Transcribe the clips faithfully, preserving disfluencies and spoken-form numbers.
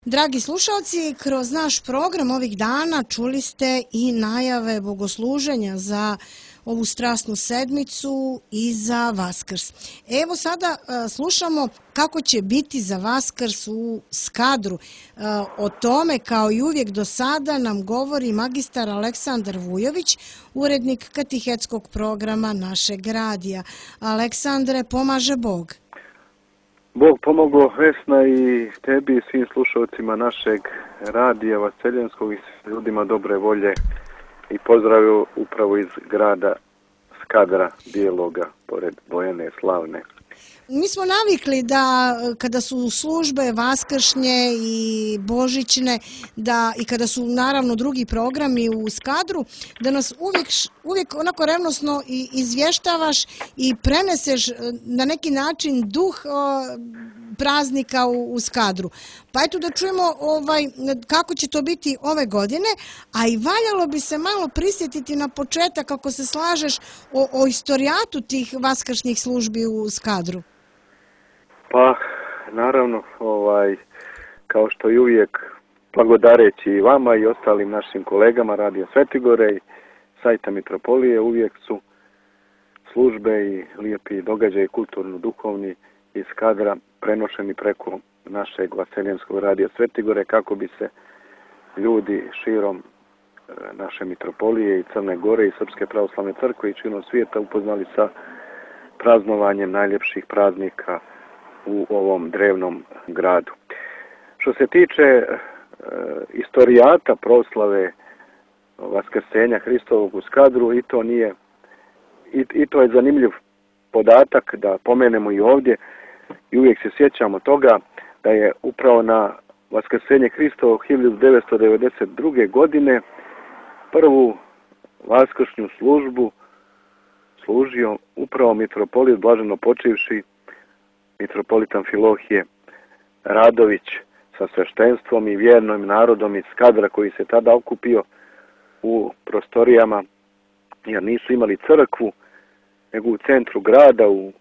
Dragi slušalci, kroz naš program ovih dana čuli ste i najave bogosluženja za ovu strasnu sedmicu i za Vaskrs. Evo sada uh, slušamo kako će biti za Vaskrs u Skadru. Uh, o tome, kao i uvijek do sada, nam govori magistar Aleksandar Vujović, urednik katehetskog programa našeg radija. Aleksandre, pomaže Bog. Bog pomogao, Vesna, i tebi i svim slušalcima našeg radija Vaseljenskog i ljudima dobre volje, i pozdravio upravo iz grada Skadra, bijeloga, pored Bojane slavne. Mi smo navikli da kada su službe vaskršnje i božićne, da i kada su naravno drugi programi u Skadru, da nas uvijek, uvijek onako revnosno i izvještavaš i preneseš na neki način duh o, praznika u, u Skadru. Pa eto da čujemo ovaj, kako će to biti ove godine, a i valjalo bi se malo prisjetiti na početak, kako se slažeš, o, o istorijatu tih vaskršnjih službi u Skadru. Pa, naravno, ovaj, kao što i uvijek, blagodareći i vama i ostalim našim kolegama Radio Svetigore i sajta Mitropolije, uvijek su službe i lijepi događaji kulturno-duhovni iz Skadra prenošeni preko našeg Vaseljenskog Radio Svetigore, kako bi se ljudi širom naše Mitropolije i Crne Gore i Srpske pravoslavne crkve i širom svijeta upoznali sa praznovanjem najljepših praznika u ovom drevnom gradu. Što se tiče e, istorijata proslave Vaskrsenja Hristovog u Skadru, i to nije i, i to je zanimljiv podatak da pomenemo i ovdje, i uvijek se sjećamo toga da je upravo na Vaskrsenje Hristovog hiljadu devetsto devedeset druge. godine prvu vaskršnju službu služio upravo mitropolit blaženo počivši mitropolit Amfilohije Radović sa sveštenstvom i vjernim narodom iz Skadra, koji se tada okupio u prostorijama, jer nisu imali crkvu, nego u centru grada, u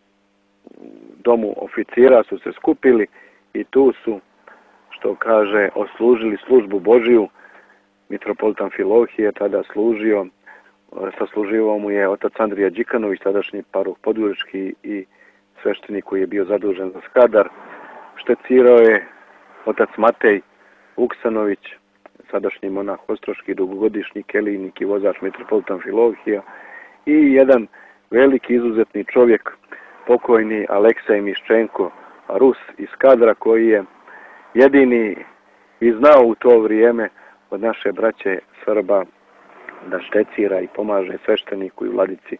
domu oficira su se skupili i tu su, što kaže, oslužili službu Božiju. Mitropolit Amfilohije tada služio, sasluživao mu je otac Andrija Đikanović, tadašnji paroh podgorički i sveštenik koji je bio zadužen za Skadar. Štecirao je otac Matej Vuksanović, sadašnji monah ostroški, dugogodišnji kelijnik i vozač mitropolita Amfilohija, i jedan veliki izuzetni čovjek, pokojni Aleksej Miščenko, Rus iz Skadra, koji je jedini i znao u to vrijeme od naše braće Srba da štecira i pomaže svešteniku i vladici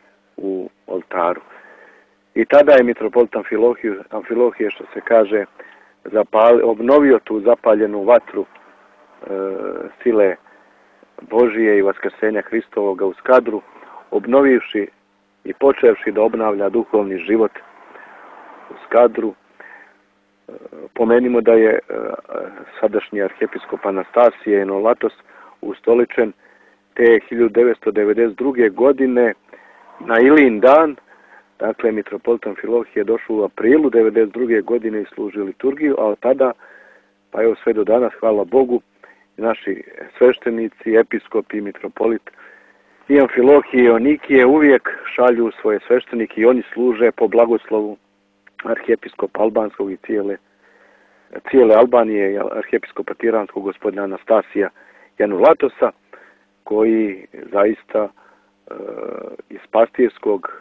u oltaru. I tada je mitropolit Amfilohije, Amfilohije što se kaže, zapali, obnovio tu zapaljenu vatru e, sile Božije i Vaskrsenja Hristovoga u Skadru, obnovivši i počevši da obnavlja duhovni život u Skadru. E, pomenimo da je e, sadašnji arhijepiskop Anastasije Enovatos ustoličen te hiljadu devetsto devedeset druge. godine na Ilin dan. Dakle, mitropolit Amfilohije je došao u aprilu devedeset druge. godine i služio liturgiju, a od tada, pa evo sve do danas, hvala Bogu, naši sveštenici, episkopi, mitropolit i Amfilohije i Onikije uvijek šalju svoje sveštenike i oni služe po blagoslovu arhijepiskopa Albanskog i cijele, cijele Albanije i arhijepiskopa Tiranskog gospodina Anastasija Janulatosa, koji zaista e, iz pastirskog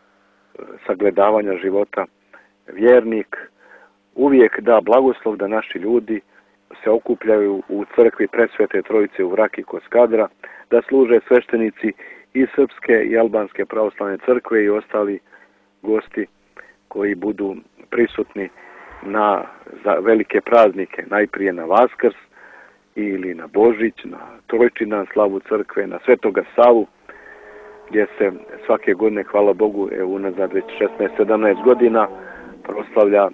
sagledavanja života vjernik uvijek da blagoslov da naši ljudi se okupljaju u crkvi Presvete Trojice u Vraki kod Skadra, da služe sveštenici i Srpske i Albanske pravoslavne crkve i ostali gosti koji budu prisutni na za velike praznike, najprije na Vaskrs ili na Božić, na Trojčindan, slavu crkve, na Svetoga Savu, gdje se svake godine, hvala Bogu, evo unazad već šesnaest sedamnaest godina, proslavlja e,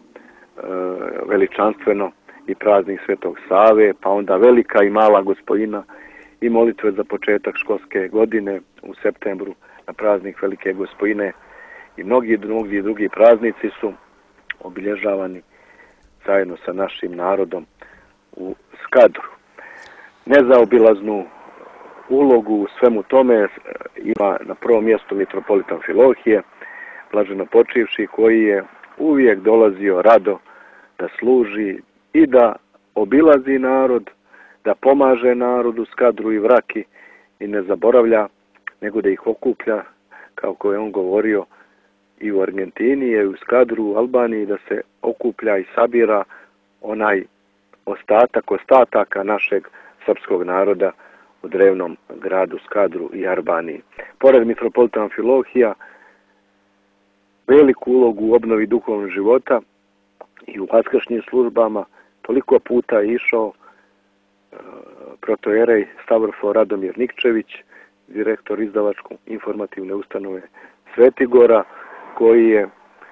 veličanstveno i praznik Svetog Save, pa onda velika i mala Gospojina i molitve za početak školske godine u septembru na praznik Velike Gospojine, i mnogi drugi, drugi praznici su obilježavani zajedno sa našim narodom u Skadru. Nezaobilaznu ulogu u svemu tome ima na prvom mjestu mitropolita Amfilohije, blaženo počivši, koji je uvijek dolazio rado da služi i da obilazi narod, da pomaže narodu Skadru i Vraki i ne zaboravlja, nego da ih okuplja, kako je on govorio, i u Argentini, i u Skadru, u Albaniji, da se okuplja i sabira onaj ostatak ostataka našeg srpskog naroda u drevnom gradu Skadru i Albaniji. Pored mitropolita Amfilohija, veliku ulogu u obnovi duhovnog života i u vaskršnjim službama toliko puta je išao e, protojerej Stavrofor Radomir Nikčević, direktor izdavačko informativne ustanove Svetigora, koji je e,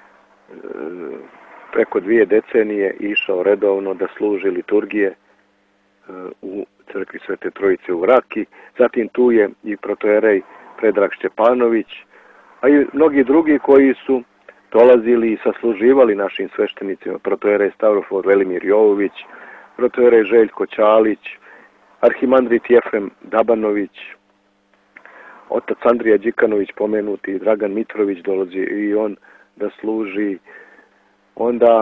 preko dvije decenije išao redovno da služi liturgije e, u crkvi Svete Trojice u Vraki. Zatim tu je i protojerej Predrag Šćepanović, a i mnogi drugi koji su dolazili i sasluživali našim sveštenicima, protojerej Stavrofor Velimir Jovović, protojerej Željko Ćalić, arhimandrit Jefrem Dabanović, otac Andrija Đikanović pomenuti, Dragan Mitrović dolazi i on da služi, onda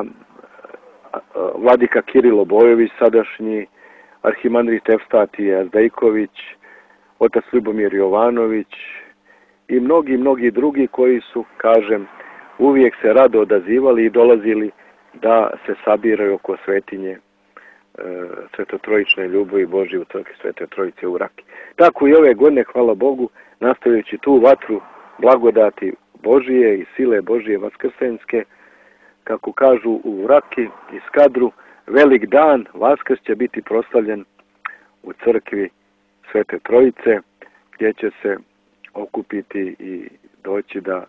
vladika Kirilo Bojović sadašnji, arhimandrit Evstatije Azdejković, otac Ljubomir Jovanović i mnogi, mnogi drugi koji su, kažem, uvijek se rado odazivali i dolazili da se sabiraju oko svetinje e, Svetotrojične ljubavi Božje u crkvi Svete Trojice u Vraki. Tako i ove godine, hvala Bogu, nastavljajući tu vatru blagodati Božije i sile Božije vaskrsenske, kako kažu u Vraki i Skadru, velik dan Vaskrs će biti proslavljen u crkvi Svete Trojice, gdje će se okupiti i doći da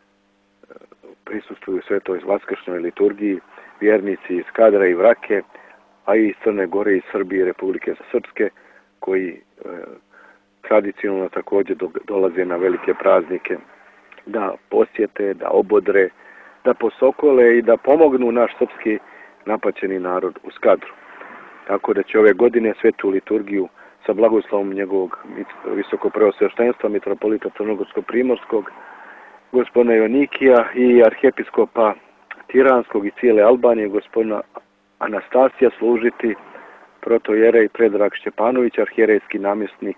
prisustvuju svetoj vaskršnjoj liturgiji vjernici iz Skadra i Vrake, a i iz Crne Gore, i Srbije i Republike Srpske, koji e, tradicionalno također do, dolaze na velike praznike da posjete, da obodre, da posokole i da pomognu naš srpski napaćeni narod u Skadru. Tako da će ove godine svetu liturgiju sa blagoslovom njegovog visokopreosveštenstva mitropolita Crnogorsko-primorskog, gospodina Jonikija i arhijepiskopa Tiranskog i cijele Albanije, gospodina Anastasija, služiti protojerej Predrag Šćepanović, arhijerejski namjesnik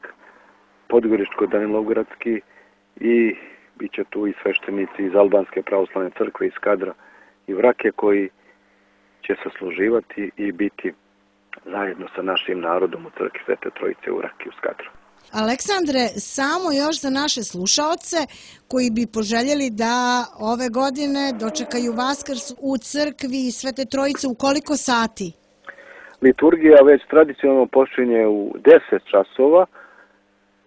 Podgoričko-Danilovgradski, i bit će tu i sveštenici iz Albanske pravoslavne crkve iz Skadra i Vrake, koji će sasluživati i biti zajedno sa našim narodom u crkvi Svete Trojice u Vraki u Skadru. Aleksandre, samo još za naše slušaoce koji bi poželjeli da ove godine dočekaju Vaskrs u crkvi Svete Trojice, u koliko sati? Liturgija već tradicionalno počinje u deset časova, e,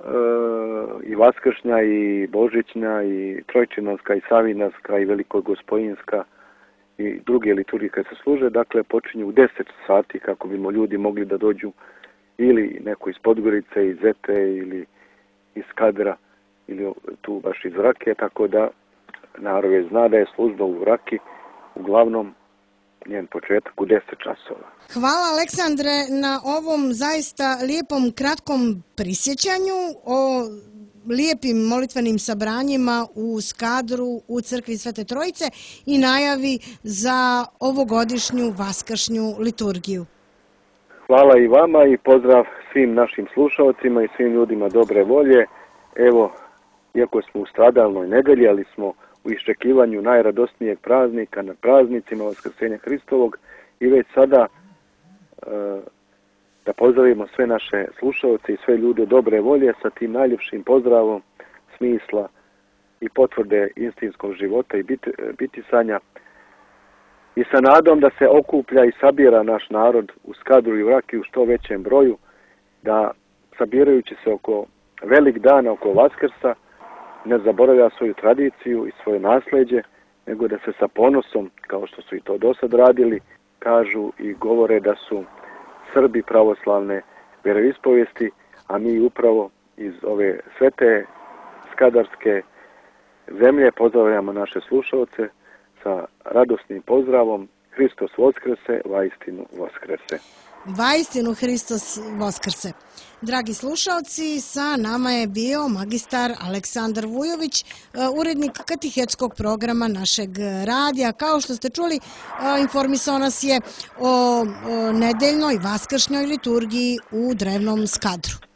i vaskršnja, i božićnja, i trojčinanska, i savinarska, i velikogospojinska, i druge liturgije koje se služe, dakle počinju u deset sati kako bimo ljudi mogli da dođu ili neko iz Podgorice, iz Zete ili iz Skadra ili tu baš iz Vrake, tako da narod je zna da je služba u Vraki uglavnom njen početak u deset časova. Hvala Aleksandre na ovom zaista lijepom kratkom prisjećanju o lijepim molitvenim sabranjima u Skadru u crkvi Svete Trojice i najavi za ovogodišnju vaskršnju liturgiju. Hvala i vama i pozdrav svim našim slušalcima i svim ljudima dobre volje. Evo, iako smo u stradalnoj nedelji, ali smo u iščekivanju najradosnijeg praznika na praznicima Vaskrsenja Hristovog i već sada e, da pozdravimo sve naše slušalce i sve ljude dobre volje sa tim najljepšim pozdravom smisla i potvrde istinskog života i bit, bitisanja, i sa nadom da se okuplja i sabira naš narod u Skadru i Vraki u što većem broju, da sabirajući se oko velik dana, oko Vaskrsa, ne zaboravlja svoju tradiciju i svoje nasljeđe, nego da se sa ponosom, kao što su i to do sad radili, kažu i govore da su Srbi pravoslavne vjeroispovijesti, a mi upravo iz ove svete skadarske zemlje pozdravljamo naše slušalce sa radosnim pozdravom: Hristos Voskrese, vaistinu Voskrese. Vaistinu Hristos Voskrse. Dragi slušalci, sa nama je bio magistar Aleksandar Vujović, urednik katehetskog programa našeg radija. Kao što ste čuli, informisao nas je o nedeljnoj vaskršnjoj liturgiji u drevnom Skadru.